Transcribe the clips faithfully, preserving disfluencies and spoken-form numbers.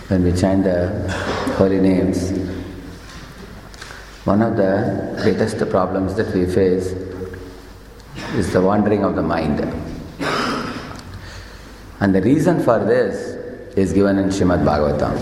when we chant the holy names, one of the greatest problems that we face is the wandering of the mind. And the reason for this is given in Srimad Bhagavatam.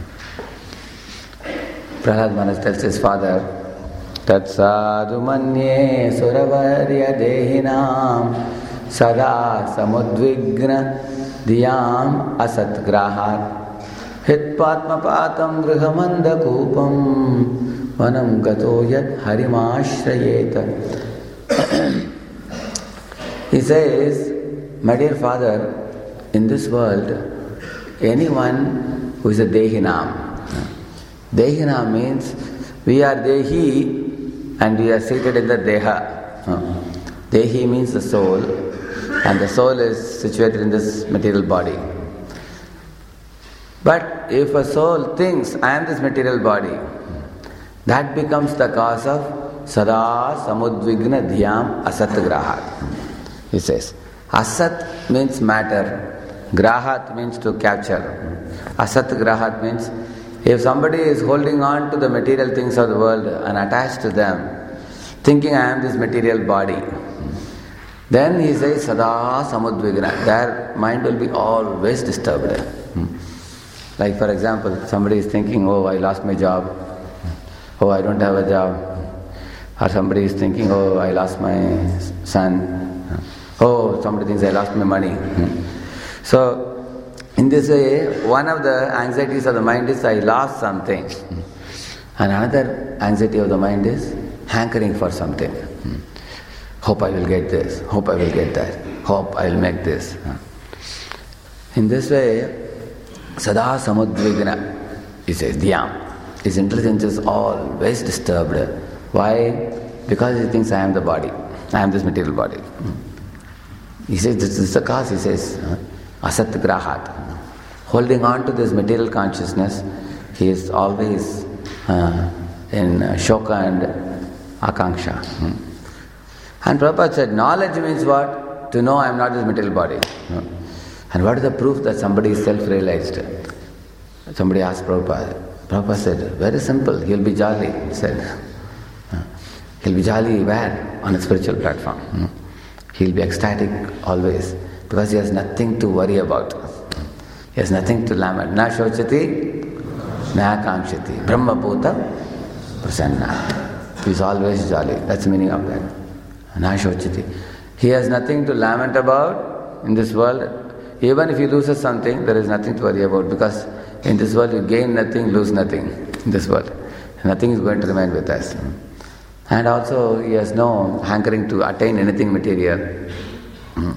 Prahlad Maharaj tells his father, Tat sadhu manye suravarya dehinam sada samudvigna diyam asatgrahat hitpatma patam grihamanda kupam vanam gato yat harimashrayeta. He says, my dear father, in this world, anyone who is a dehinam. Dehinam means we are dehi and we are seated in the deha. Dehi means the soul, and the soul is situated in this material body. But if a soul thinks, I am this material body, that becomes the cause of sada samudvigna dhyam asat grahat. He says, asat means matter, grahat means to capture. Asat grahat means if somebody is holding on to the material things of the world and attached to them, thinking I am this material body, then he says sada samudvigna, their mind will be always disturbed. Like for example, somebody is thinking, oh, I lost my job, oh, I don't have a job, or somebody is thinking, oh, I lost my son, oh, somebody thinks I lost my money. So, in this way, one of the anxieties of the mind is I lost something. And another anxiety of the mind is hankering for something. Hope I will get this, hope I will get that, hope I will make this. In this way, sada samudvigna, he says, dhyam. His intelligence is always disturbed. Why? Because he thinks I am the body, I am this material body. He says, this is the cause, he says, asat grahat. Holding on to this material consciousness, he is always uh, in uh, shoka and akanksha. Hmm. And Prabhupada said, knowledge means what? To know I am not this material body. Hmm. And what is the proof that somebody is self-realized? Somebody asked Prabhupada. Prabhupada said, very simple, he will be jolly, he said. Hmm. He will be jolly where? On a spiritual platform. Hmm. He will be ecstatic always, because he has nothing to worry about. He has nothing to lament. Na shochati, na kamshati. Brahma bhuta prasanna. He is always jolly. That's the meaning of that. Na shochati. He has nothing to lament about in this world. Even if he loses something, there is nothing to worry about, because in this world you gain nothing, lose nothing. In this world, nothing is going to remain with us. And also he has no hankering to attain anything material. Uh,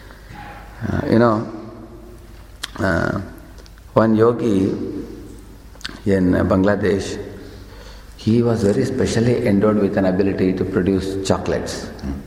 you know, uh, one yogi in Bangladesh, he was very specially endowed with an ability to produce chocolates.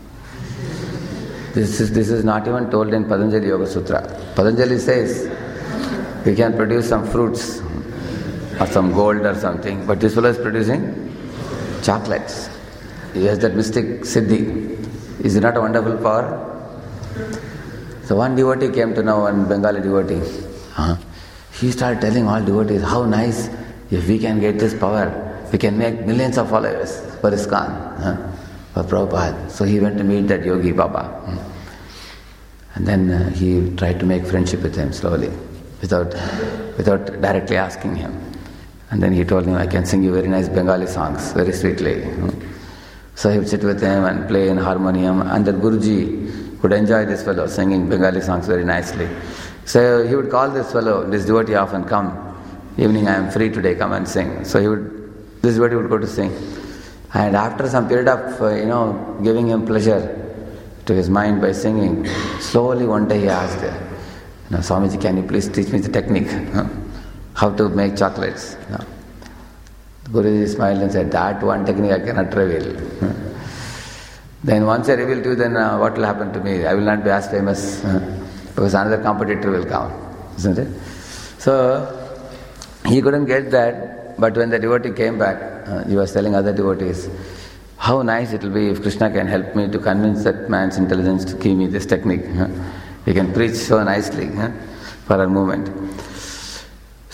This is, this is not even told in Patanjali Yoga Sutra. Patanjali says we can produce some fruits or some gold or something, but this fellow is producing chocolates. He has that mystic siddhi. Is it not a wonderful power? So one devotee came to know, one Bengali devotee. Huh? He started telling all devotees, how nice, if we can get this power, we can make millions of followers for ISKCON, huh? for Prabhupada. So he went to meet that yogi Baba. And then uh, he tried to make friendship with him slowly, without, without directly asking him. And then he told him, I can sing you very nice Bengali songs, very sweetly. So he would sit with him and play in harmonium, and that Guruji would enjoy this fellow singing Bengali songs very nicely. So he would call this fellow, this devotee often, come, evening I am free today, come and sing. So he would, this devotee would go to sing. And after some period of, uh, you know, giving him pleasure to his mind by singing, slowly one day he asked, you know, Swamiji, can you please teach me the technique, huh? how to make chocolates? You know. Guruji smiled and said, that one technique I cannot reveal. Then once I reveal to you, then uh, what will happen to me? I will not be as famous, uh, because another competitor will come, isn't it? So, he couldn't get that, but when the devotee came back, uh, he was telling other devotees, how nice it will be if Krishna can help me to convince that man's intelligence to give me this technique. Huh? He can preach so nicely huh, for a moment.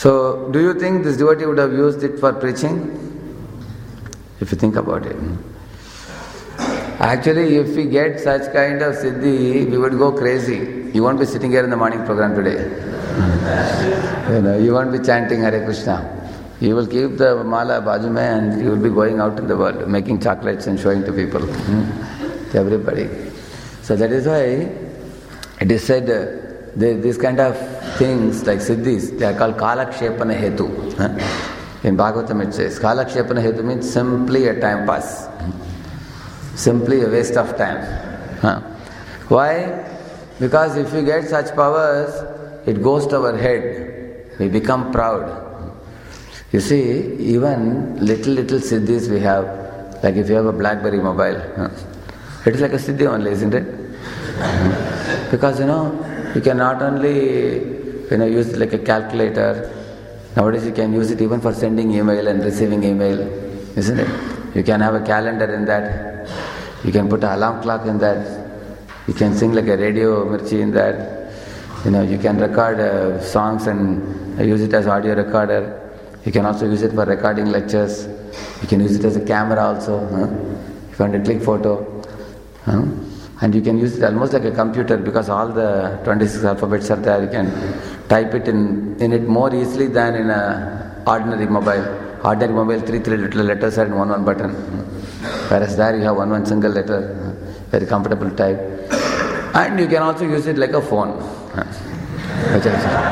So, do you think this devotee would have used it for preaching? If you think about it. Actually, if we get such kind of siddhi, we would go crazy. You won't be sitting here in the morning program today. You know, you won't be chanting Hare Krishna. You will keep the mala bajume and you will be going out in the world, making chocolates and showing to people, to everybody. So that is why it is said, uh, they, these kind of things like siddhis, they are called kalakshepana hetu. Huh? In Bhagavatam it says, kalakshepana hetu means simply a time pass. Simply a waste of time. Huh? Why? Because if you get such powers, it goes to our head. We become proud. You see, even little, little siddhis we have, like if you have a BlackBerry mobile, huh? It is like a siddhi only, isn't it? Because, you know, you can not only, you know, use it like a calculator. Nowadays you can use it even for sending email and receiving email, isn't it? You can have a calendar in that. You can put an alarm clock in that. You can sing like a radio mirchi in that. You know, you can record uh, songs and use it as audio recorder. You can also use it for recording lectures. You can use it as a camera also. Huh? If you want to click photo. Huh? And you can use it almost like a computer because all the twenty-six alphabets are there. You can type it in, in it more easily than in a ordinary mobile. Ordinary mobile, three, three little letters are in one, one button. Whereas there you have one, one single letter. Very comfortable to type. And you can also use it like a phone. Which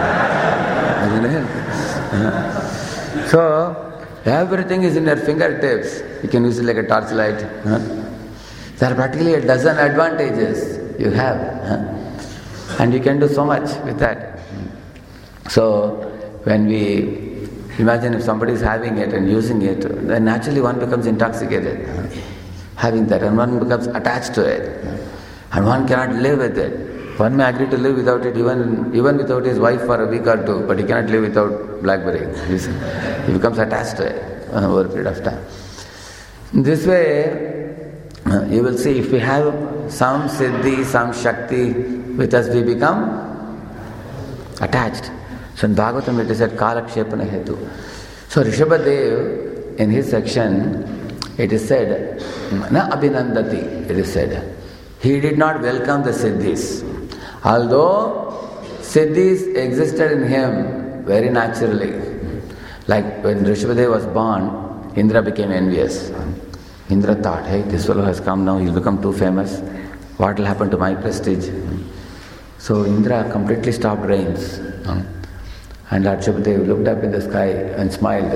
So, everything is in your fingertips. You can use it like a torchlight. Huh? There are practically a dozen advantages you have. Huh? And you can do so much with that. So, when we imagine if somebody is having it and using it, then naturally one becomes intoxicated. Huh? Having that, and one becomes attached to it. Huh? And one cannot live with it. One may agree to live without it, even even without his wife for a week or two, but he cannot live without BlackBerry. He becomes attached to it over a period of time. This way, you will see if we have some siddhi, some shakti with us, we become attached. So in Bhagavatam it is said, kalakshepana hetu. So Rishabhadev, in his section, it is said, na abhinandati, it is said. He did not welcome the siddhis. Although siddhis existed in him very naturally. Like when Rishabhadev was born, Indra became envious. Indra thought, hey, this fellow has come now, he'll become too famous. What will happen to my prestige? So Indra completely stopped rains. And Lord Rishabhadev looked up in the sky and smiled.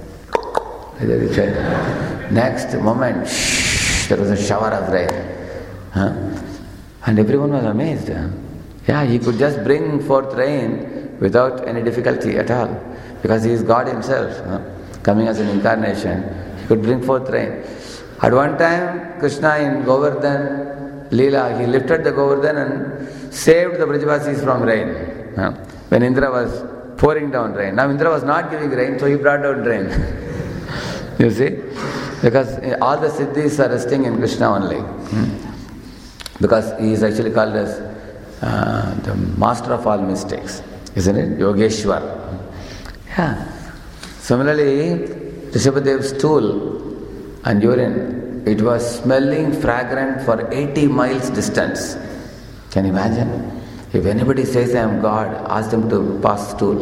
He said, next moment, shh, there was a shower of rain. Huh? And everyone was amazed. Huh? Yeah, he could just bring forth rain without any difficulty at all. Because he is God himself, huh? Coming as an incarnation. He could bring forth rain. At one time, Krishna in Govardhan Leela, he lifted the Govardhan and saved the Brajavasis from rain. Huh? When Indra was pouring down rain. Now Indra was not giving rain, so he brought down rain. You see? Because all the siddhis are resting in Krishna only. Hmm? Because he is actually called as uh, the master of all mistakes, isn't it? Yogeshwar. Yeah. Similarly, Rishabhadev's stool and urine, it was smelling fragrant for eighty miles distance. Can you imagine? If anybody says I am God, ask them to pass stool.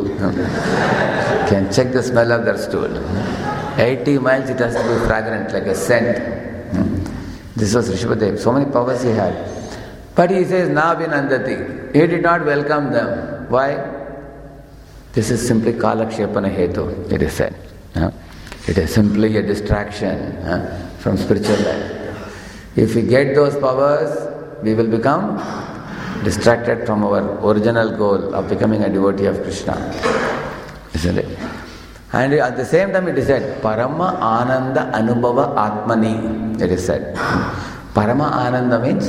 Can check the smell of their stool. eighty miles it has to be fragrant, like a scent. This was Rishabhadev. So many powers he had. But he says, na abhinandati. He did not welcome them. Why? This is simply kalakshepana hetu, it is said. Huh? It is simply a distraction huh, from spiritual life. If we get those powers, we will become distracted from our original goal of becoming a devotee of Krishna. Isn't it? And at the same time it is said, Parama Ananda Anubhava Atmani, it is said. Parama Ananda means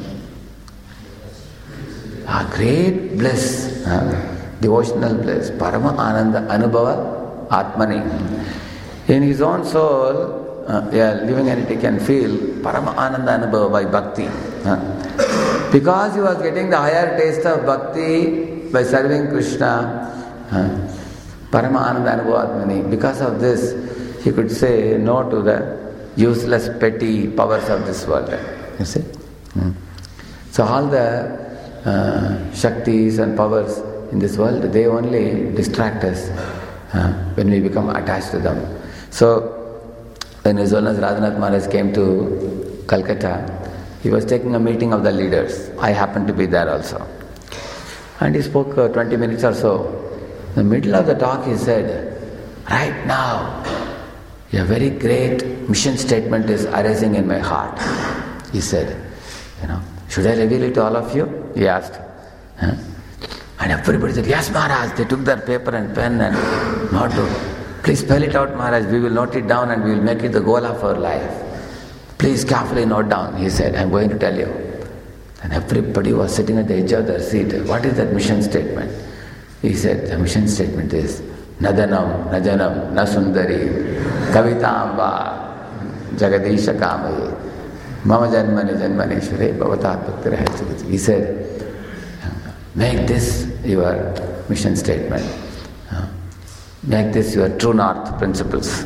a great bliss, uh, devotional bliss. Parama Ananda Anubhava Atmani. In his own soul, uh, yeah, living entity can feel Parama Ananda Anubhava by bhakti. Uh, because he was getting the higher taste of bhakti by serving Krishna. Uh, Parama Ananda Anubhavatmani. Because of this, he could say no to the useless petty powers of this world. You see? Hmm. So all the uh, Shaktis and powers in this world, they only distract us uh, when we become attached to them. So when His Holiness Radhanath Maharaj came to Calcutta, he was taking a meeting of the leaders. I happened to be there also. And he spoke uh, twenty minutes or so. In the middle of the talk he said, right now, a very great mission statement is arising in my heart. He said, you know, should I reveal it to all of you? He asked. Huh? And everybody said, yes, Maharaj. They took their paper and pen and notebook. Please spell it out, Maharaj. We will note it down and we will make it the goal of our life. Please carefully note down. He said, I am going to tell you. And everybody was sitting at the edge of their seat. What is that mission statement? He said, the mission statement is, Nadanam, Najanam, Nasundari, Kavitamba, Jagadisha Kamaye, Mama Janmani Janmaneshware, Bhavatat Bhakti Rahachagati. He said, make this your mission statement. Make this your true north principles.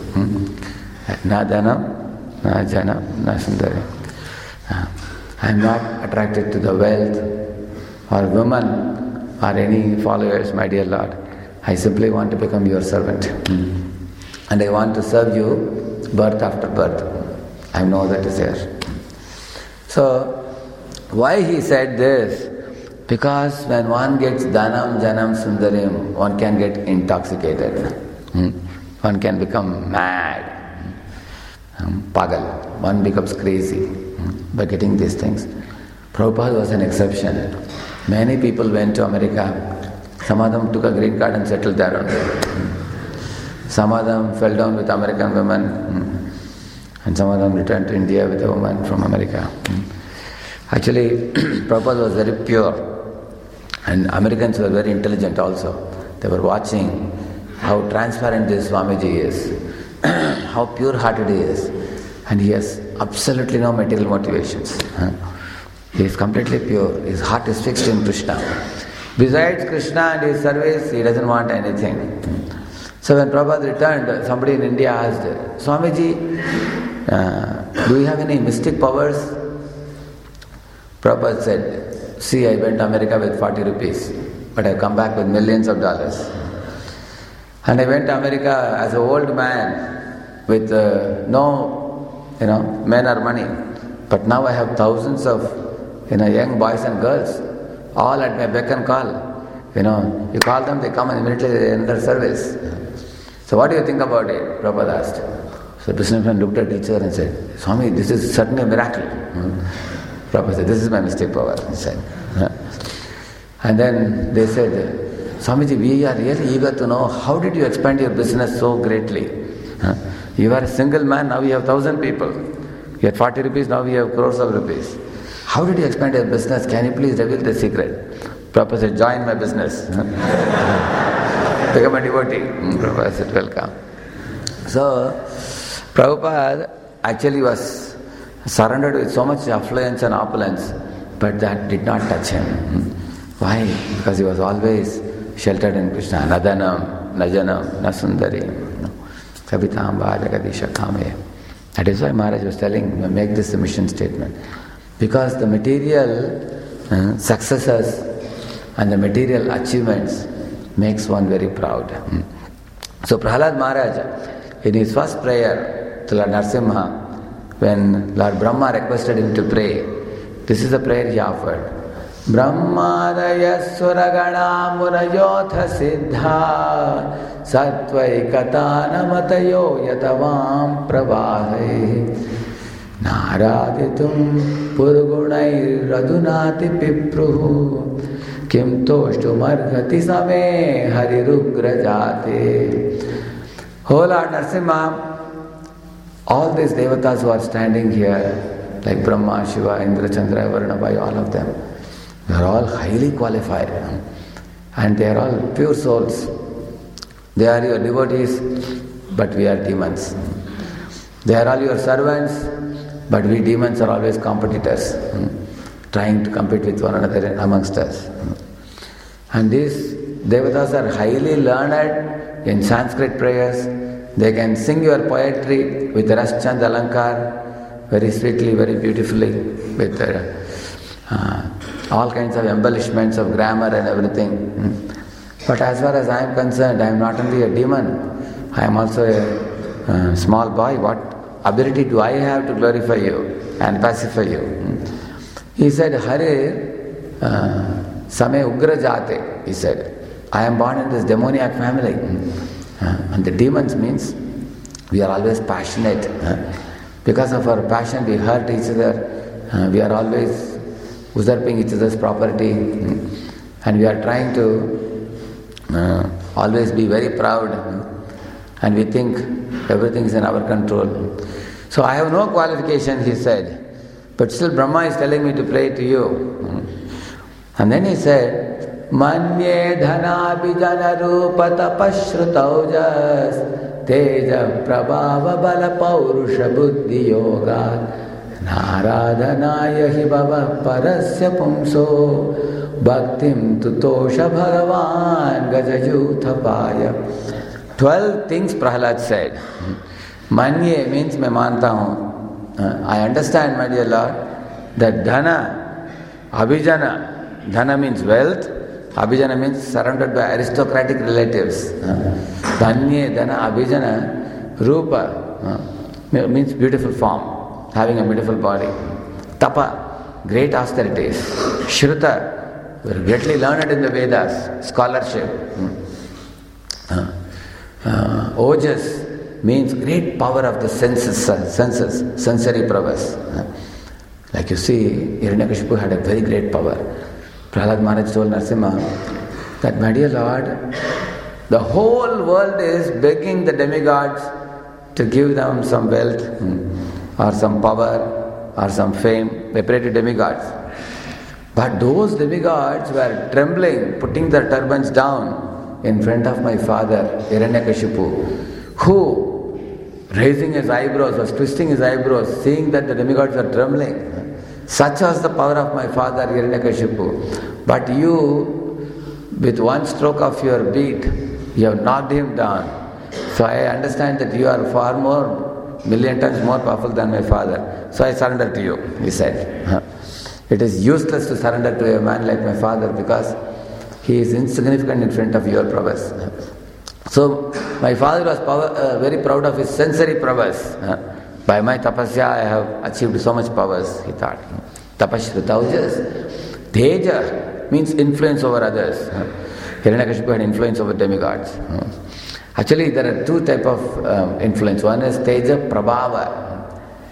Nadanam, Najanam, Nasundari. I am not attracted to the wealth or women or any followers, my dear Lord. I simply want to become your servant. Mm. And I want to serve you birth after birth. I know that is there. So, why he said this? Because when one gets Dhanam, Janam, Sundarim, one can get intoxicated. Mm. One can become mad. Um, Pagal. One becomes crazy mm, by getting these things. Prabhupada was an exception. Many people went to America. Some of them took a green card and settled there only. Some of them fell down with American women, and some of them returned to India with a woman from America. Actually, Prabhupada was very pure, and Americans were very intelligent also. They were watching how transparent this Swamiji is, how pure-hearted he is, and he has absolutely no material motivations. He is completely pure. His heart is fixed in Krishna. Besides Krishna and his service, he doesn't want anything. So when Prabhupada returned, somebody in India asked, Swamiji, uh, do you have any mystic powers? Prabhupada said, see, I went to America with forty rupees, but I come back with millions of dollars. And I went to America as an old man with uh, no, you know, men or money. But now I have thousands of, you know, young boys and girls, all at my beck and call. You know, you call them, they come and immediately they end their service. So what do you think about it? Prabhupada asked. So the businessman looked at each other and said, Swami, this is certainly a miracle. Hmm. Prabhupada said, this is my mystic power, he said. And then they said, Swamiji, we are really eager to know, how did you expand your business so greatly? You are a single man, now you have thousand people. You had forty rupees, now we have crores of rupees. How did you expand your business? Can you please reveal the secret? Prabhupada said, join my business. Become a devotee. Prabhupada said, welcome. So, Prabhupada actually was surrounded with so much affluence and opulence, but that did not touch him. Why? Because he was always sheltered in Krishna. Nadanam, Najanam, Nasundari, Kavitamba, Jagadisha Kame. That is why Maharaj was telling, make this a mission statement. Because the material uh, successes and the material achievements makes one very proud. Mm. So Prahlad Maharaj, in his first prayer to Lord Narasimha, when Lord Brahma requested him to pray, this is the prayer he offered. Brahmadaya suragana murayotha siddha sattvaikatana matayo yatavam pravahe Naraditum purgunair radunati pipruhu kim toshtu marghati same harirugrajate. Oh Lord Narasimha, all these devatas who are standing here, like Brahma, Shiva, Indra, Chandra, Varuna, Vayu, all of them, they are all highly qualified and they are all pure souls. They are your devotees, but we are demons. They are all your servants, but we demons are always competitors, trying to compete with one another amongst us. And these Devatas are highly learned in Sanskrit prayers. They can sing your poetry with Raschand Alankar, very sweetly, very beautifully, with uh, uh, all kinds of embellishments of grammar and everything. But as far as I am concerned, I am not only a demon, I am also a uh, small boy. What ability do I have to glorify you and pacify you? He said, Hare uh, Same Ugra Jate, he said. I am born in this demoniac family. Uh, and the demons means we are always passionate. Uh, because of our passion, we hurt each other. Uh, we are always usurping each other's property. Uh, and we are trying to uh, always be very proud. Uh, and we think everything is in our control. So I have no qualification, he said. But still Brahma is telling me to pray to you. Uh, and then he said, Manye dhana bijana rupa tapashrutaujas teja prabhava bala paurusha buddhi yoga naradhanaya hi bhava parasya pumso bhaktim tutosha bhagavan gajayuthapaya. Twelve things Prahlad said. Manye means मैं मानता हूँ. I understand, my dear Lord, that dhana, abhijana, dhana means wealth. Abhijana means surrounded by aristocratic relatives. Dhanya, Dhana, Abhijana, Rupa means beautiful form, having a beautiful body. Tapa, great austerities. Shruta, greatly learned in the Vedas, scholarship. Uh, uh, Ojas means great power of the senses, senses, sensory prowess. Like you see, Hiranyakashipu had a very great power. Prahlad Maharaj told Narasimha that, my dear Lord, the whole world is begging the demigods to give them some wealth or some power or some fame. They pray to demigods. But those demigods were trembling, putting their turbans down in front of my father, Hiranyakashipu, who, raising his eyebrows, was twisting his eyebrows, seeing that the demigods are trembling. Such was the power of my father Hiranyakashipu. But you, with one stroke of your beat, you have knocked him down. So I understand that you are far more, million times more powerful than my father. So I surrender to you, he said. It is useless to surrender to a man like my father because he is insignificant in front of your prowess. So my father was power, uh, very proud of his sensory prowess. By my tapasya, I have achieved so much powers, he thought. Tapashrutaujas. Teja means influence over others. Hiranyakashipu had influence over demigods. Actually, there are two types of um, influence. One is Teja Prabhava.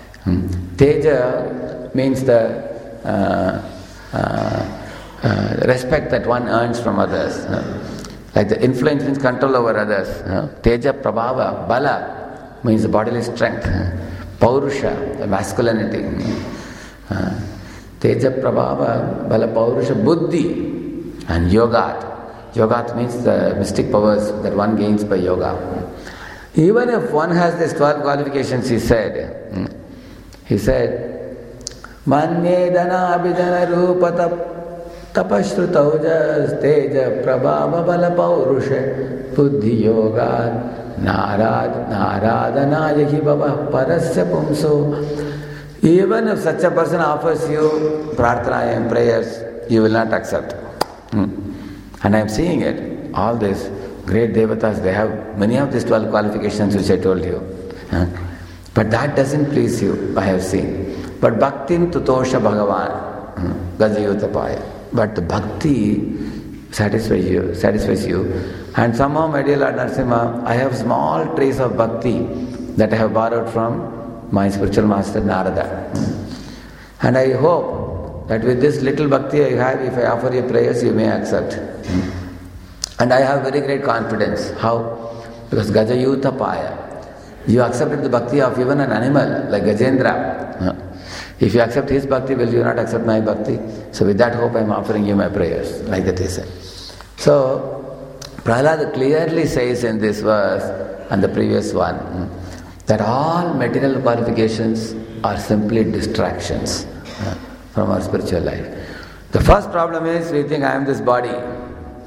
Teja means the uh, uh, uh, respect that one earns from others. Like the influence means control over others. Teja Prabhava. Bala means the bodily strength. Paurusha, the masculinity. Uh, Teja Prabhava, Bala Paurusha, Buddhi, and Yogat. Yogat means the mystic powers that one gains by yoga. Even if one has these twelve qualifications, he said, he said, Manye Dana Abhijana Rupa Tapashrutaujas Teja Prabhava Bala Paurusha Buddhi Yogat Narad, Naradhanaya hi bhava parasya pumso. Even if such a person offers you prarthana and prayers, you will not accept. Hmm. And I am seeing it. All these great devatas, they have many of these twelve qualifications which I told you. Huh? But that doesn't please you, I have seen. But bhaktim tutosha bhagavan, gajayutapaya. But the bhakti satisfies you, satisfies you. And somehow, my dear Lord Narasimha, I have small trace of bhakti that I have borrowed from my spiritual master Narada. And I hope that with this little bhakti I have, if I offer you prayers, you may accept. And I have very great confidence. How? Because Gajayuthapaya. You accepted the bhakti of even an animal like Gajendra. If you accept his bhakti, will you not accept my bhakti? So with that hope I am offering you my prayers. Like that he said. So, Prahlad clearly says in this verse and the previous one that all material qualifications are simply distractions from our spiritual life. The first problem is we think I am this body.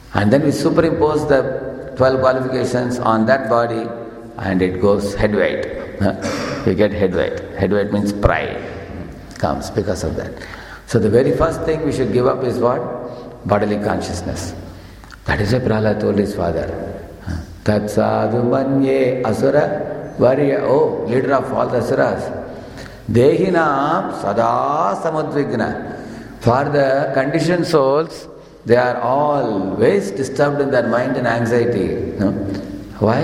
And then we superimpose the twelve qualifications on that body and it goes head weight. You get head weight. Head weight means pride comes because of that. So the very first thing we should give up is what? Bodily consciousness. That is why Prahlad told his father, Tat sadhu manye asura varya, oh, leader of all the asuras. Dehinam sada samudvigna. For the conditioned souls, they are always disturbed in their mind and anxiety. No? Why?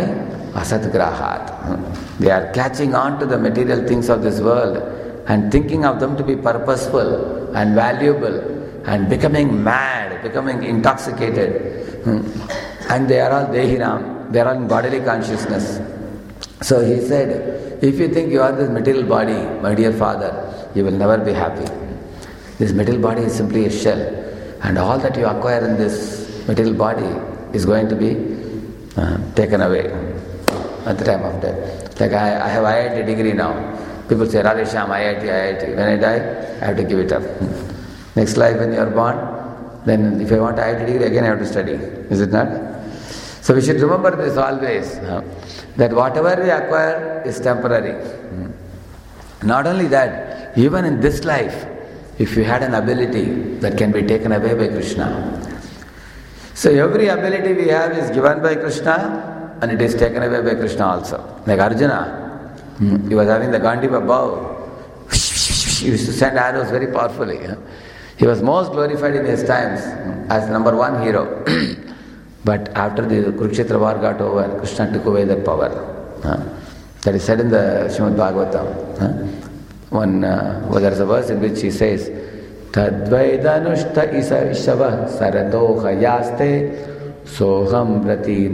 Asatgrahat. They are catching on to the material things of this world and thinking of them to be purposeful and valuable and becoming mad, becoming intoxicated. And they are all dehinam, they are all in bodily consciousness. So he said, if you think you are this material body, my dear father, you will never be happy. This material body is simply a shell, and all that you acquire in this material body is going to be uh, taken away at the time of death. Like I, I have I I T degree now. People say, Radhesham, I I T, I I T. When I die, I have to give it up. Next life when you are born, then if I want I I T degree, again I have to study. Is it not? So we should remember this always, uh, that whatever we acquire is temporary. Not only that, even in this life, if you had an ability that can be taken away by Krishna. So every ability we have is given by Krishna and it is taken away by Krishna also. Like Arjuna, he was having the Gandiva bow. He used to send arrows very powerfully. He was most glorified in his times as number one hero. But after the Kurukshetra war got over, Krishna took away that power. That is said in the Srimad Bhagavatam. One, uh, well, there is a verse in which he says, Tadvaidanushta isa ishava saratoha yaste soham rati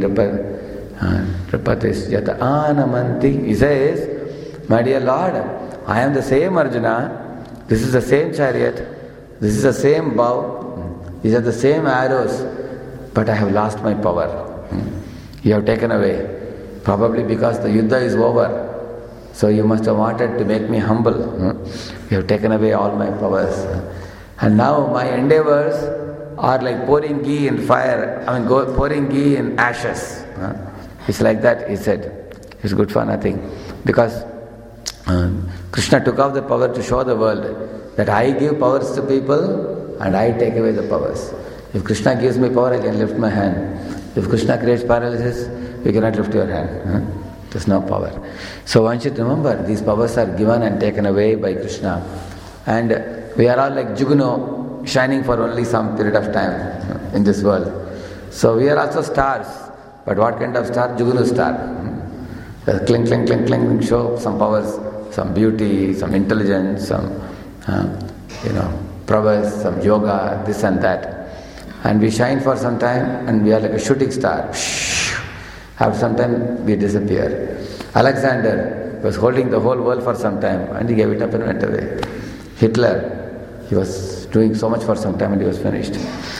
rapatis yata anamanti. He says, my dear Lord, I am the same Arjuna, this is the same chariot, this is the same bow, these are the same arrows, but I have lost my power. You have taken away, probably because the yuddha is over. So you must have wanted to make me humble. You have taken away all my powers. And now my endeavors are like pouring ghee in fire. I mean, go, pouring ghee in ashes. It's like that, he said. It's good for nothing. Because um, Krishna took off the power to show the world that I give powers to people and I take away the powers. If Krishna gives me power, I can lift my hand. If Krishna creates paralysis, you cannot lift your hand. There's no power. So one should remember, these powers are given and taken away by Krishna. And we are all like Jugno, shining for only some period of time in this world. So we are also stars. But what kind of star? Jugnu star. Clink, clink, clink, clink, show some powers, some beauty, some intelligence, some, uh, you know, prowess, some yoga, this and that. And we shine for some time and we are like a shooting star. After some time, we disappear. Alexander was holding the whole world for some time and he gave it up and went away. Hitler, he was doing so much for some time and he was finished.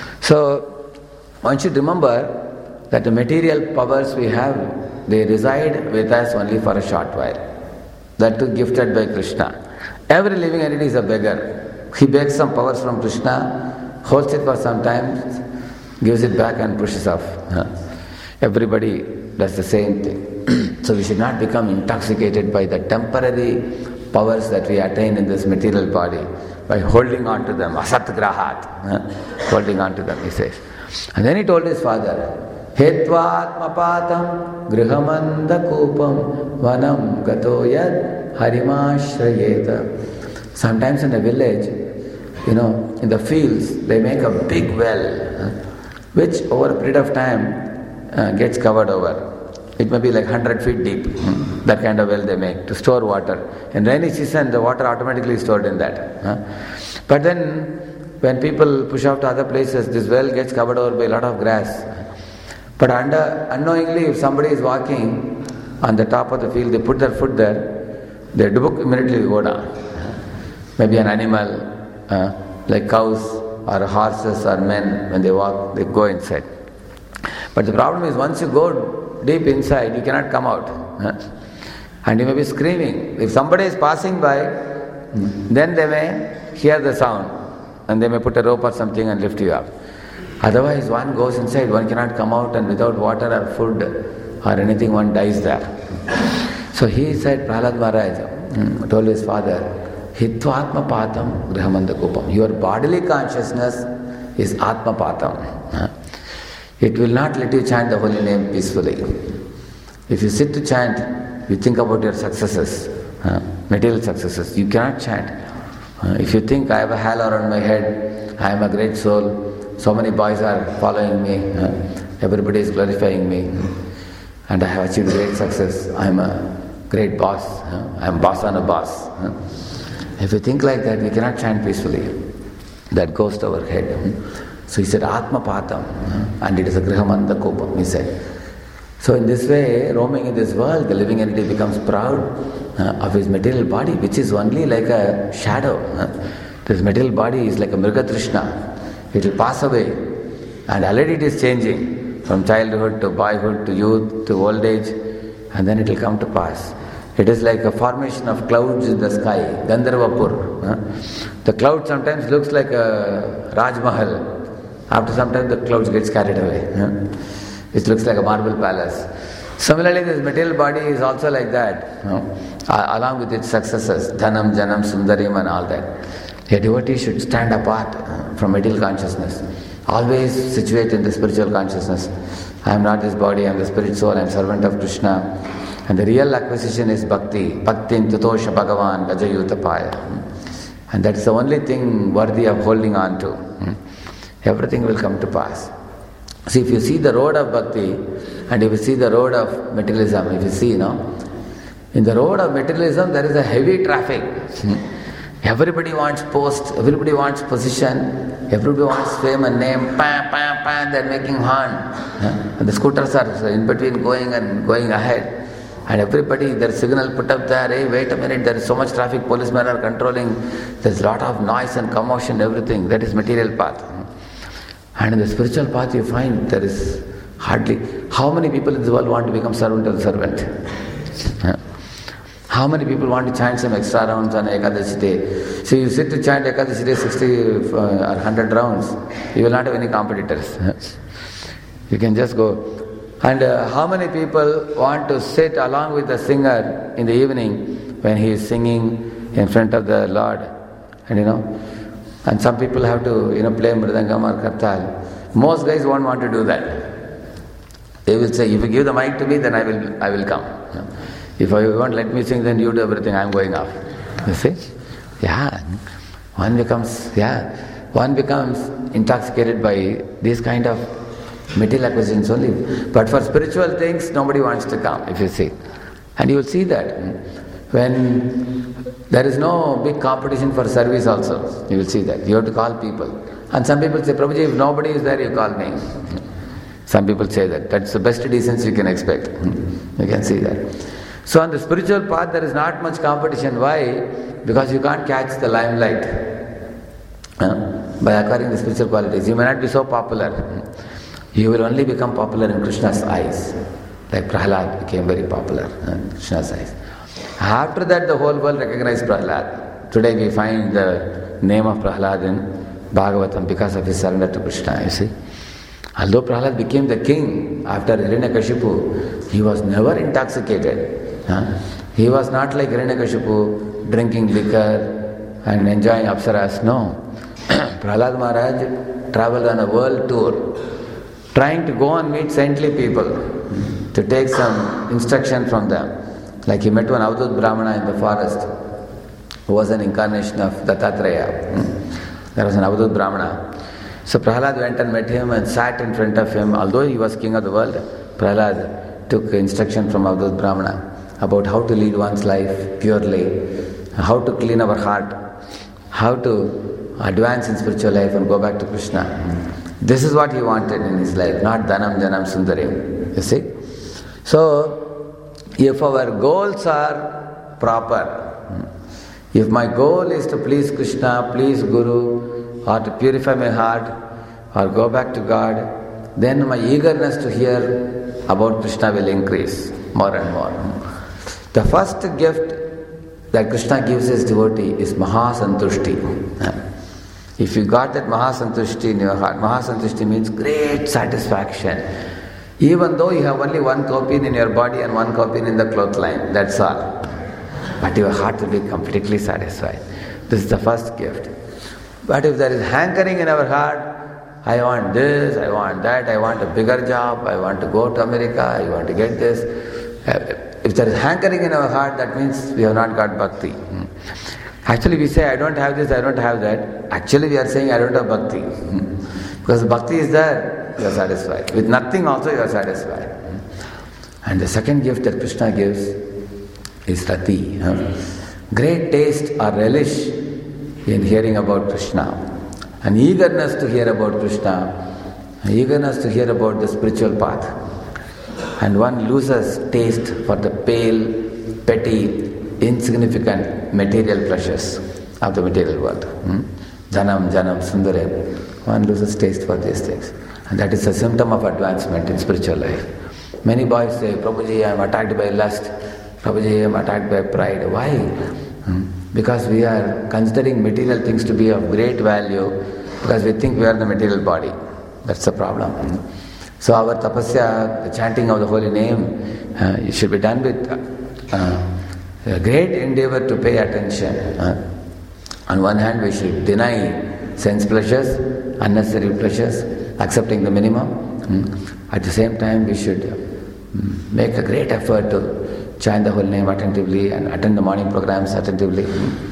So, one should remember that the material powers we have, they reside with us only for a short while. That too gifted by Krishna. Every living entity is a beggar. He begs some powers from Krishna, holds it for some time, gives it back and pushes off. Everybody does the same thing. So we should not become intoxicated by the temporary powers that we attain in this material body by holding on to them, asatgrahat, holding on to them, he says. And then he told his father, Hetvatmapatam grihamanda kupam vanam gato yad harimashrayeta. Sometimes in a village, you know, in the fields, they make a big well, which over a period of time Uh, gets covered over. It may be like one hundred feet deep. Hmm. That kind of well they make to store water. In rainy season, the water automatically is stored in that. Huh? But then, when people push out to other places, this well gets covered over by a lot of grass. But under, unknowingly, if somebody is walking on the top of the field, they put their foot there, their dubuk immediately go down. Maybe an animal, uh, like cows or horses or men, when they walk, they go inside. But the problem is, once you go deep inside, you cannot come out. Huh? And you may be screaming. If somebody is passing by, then they may hear the sound and they may put a rope or something and lift you up. Otherwise, one goes inside, one cannot come out, and without water or food or anything, one dies there. So he said, Prahlad Maharaj told his father, Hitva Atma Patam Grihamanda Kupam. Your bodily consciousness is Atma Patam. It will not let you chant the holy name peacefully. If you sit to chant, you think about your successes, material successes. You cannot chant. If you think, I have a halo around my head, I am a great soul, so many boys are following me, everybody is glorifying me, and I have achieved great success, I am a great boss, I am boss on a boss. If you think like that, we cannot chant peacefully. That goes to our head. So he said, Atma Patam, and it is a Grihamanda Kopam, he said. So in this way, roaming in this world, the living entity becomes proud uh, of his material body, which is only like a shadow. Uh, this material body is like a Mrigatrishna. It will pass away, and already it is changing from childhood to boyhood to youth to old age, and then it will come to pass. It is like a formation of clouds in the sky, Gandharvapur. Uh, the cloud sometimes looks like a Raj Mahal. After some time, the clouds get carried away. Uh, It looks like a marble palace. Similarly, this material body is also like that, you know, along with its successors, Dhanam, Janam, Sundarim and all that. A devotee should stand apart from material consciousness, always situate in the spiritual consciousness. I am not this body, I am the spirit soul, I am servant of Krishna. And the real acquisition is bhakti. Bhaktin tutosha bhagavan gajayutapaya. And that's the only thing worthy of holding on to. Everything will come to pass. See, if you see the road of bhakti and if you see the road of materialism, if you see, you know, in the road of materialism there is a heavy traffic. Everybody wants post, everybody wants position, everybody wants fame and name, pam, pam, pam, they're making horn. And the scooters are in between going and going ahead. And everybody, their signal put up there, hey, wait a minute, there is so much traffic, policemen are controlling, there's a lot of noise and commotion, everything. That is material path. And in the spiritual path you find there is hardly... How many people in the world want to become servant of the servant? How many people want to chant some extra rounds on Ekadashi day? So you sit to chant Ekadashi day sixty or one hundred rounds, you will not have any competitors. You can just go. And uh, how many people want to sit along with the singer in the evening when he is singing in front of the Lord? And you know, and some people have to, you know, play mridangam or kartal. Most guys won't want to do that. They will say, if you give the mic to me, then I will I will come. If you won't let me sing, then you do everything, I am going off. You see? Yeah. One becomes, yeah, one becomes intoxicated by these kind of material acquisitions only. But for spiritual things, nobody wants to come, if you see. And you will see that. When there is no big competition for service also, you will see that. You have to call people. And some people say, Prabhuji, if nobody is there, you call me. Some people say that. That's the best decency you can expect. You can see that. So on the spiritual path, there is not much competition. Why? Because you can't catch the limelight. By acquiring the spiritual qualities, you may not be so popular. You will only become popular in Krishna's eyes. Like Prahlad became very popular in Krishna's eyes. After that, the whole world recognized Prahlad. Today we find the name of Prahlad in Bhagavatam because of his surrender to Krishna, you see. Although Prahlad became the king after Hiranyakashipu, he was never intoxicated. Huh? He was not like Hiranyakashipu, drinking liquor and enjoying apsaras. No. Prahlad Maharaj traveled on a world tour, trying to go and meet saintly people, to take some instruction from them. Like he met one Avadut Brahmana in the forest, who was an incarnation of Dattatreya. There was an Avadut Brahmana. So Prahlad went and met him and sat in front of him. Although he was king of the world, Prahlad took instruction from Avadut Brahmana about how to lead one's life purely, how to clean our heart, how to advance in spiritual life and go back to Krishna. This is what he wanted in his life, not Dhanam, Janam, Sundarim. You see? So, if our goals are proper, if my goal is to please Krishna, please Guru, or to purify my heart, or go back to God, then my eagerness to hear about Krishna will increase more and more. The first gift that Krishna gives his devotee is Mahasantushti. If you got that Mahasantushti in your heart, Mahasantushti means great satisfaction. Even though you have only one copy in your body and one copy in the clothesline, that's all. But your heart will be completely satisfied. This is the first gift. But if there is hankering in our heart, I want this, I want that, I want a bigger job, I want to go to America, I want to get this. If there is hankering in our heart, that means we have not got bhakti. Actually we say, I don't have this, I don't have that. Actually we are saying, I don't have bhakti. Because bhakti is there, you are satisfied. With nothing also you are satisfied. And the second gift that Krishna gives is rati. Great taste or relish in hearing about Krishna. An eagerness to hear about Krishna, an eagerness to hear about the spiritual path. And one loses taste for the pale, petty, insignificant material pleasures of the material world. Hmm? Janam, janam, sundaram. One loses taste for these things. And that is a symptom of advancement in spiritual life. Many boys say, Prabhuji, I am attacked by lust. Prabhuji, I am attacked by pride. Why? Hmm? Because we are considering material things to be of great value because we think we are the material body. That's the problem. So our tapasya, the chanting of the holy name, uh, it should be done with uh, a great endeavor to pay attention. Uh, on one hand, we should deny sense pleasures, unnecessary pleasures, accepting the minimum. Mm. At the same time, we should mm, make a great effort to chant the holy name attentively and attend the morning programs attentively.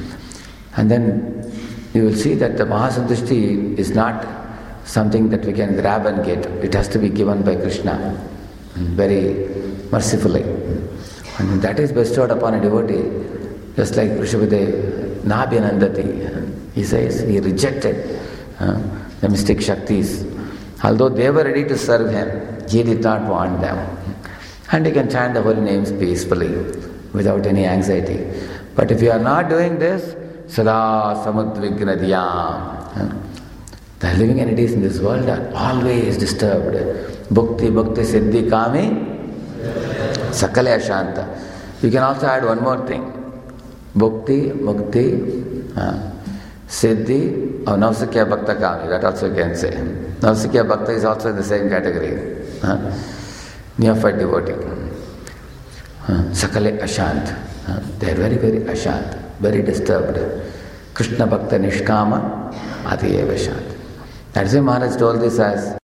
And then you will see that the Mahasantushti is not something that we can grab and get. It has to be given by Krishna very mercifully. And that is bestowed upon a devotee. Just like Rishabhadev, Nabhyanandati, he says he rejected uh, the mystic Shaktis. Although they were ready to serve him, he did not want them. And he can chant the holy names peacefully, without any anxiety. But if you are not doing this, Sada Samudvigna Dhyam. The living entities in this world are always disturbed. Bhukti, Bhukti, Siddhi, Kami, Sakale Ashanta. You can also add one more thing. Bhukti, Mukti, uh, Siddhi, or Navsikya Bhakta Kami. That also you can say. Navsikya Bhakta is also in the same category. Uh, Neophyte devotee. Uh, Sakale Ashant. Uh, they are very, very ashant, very disturbed. Krishna Bhakta Nishkama, Adi Eva Shant. That's why Maharaj told this as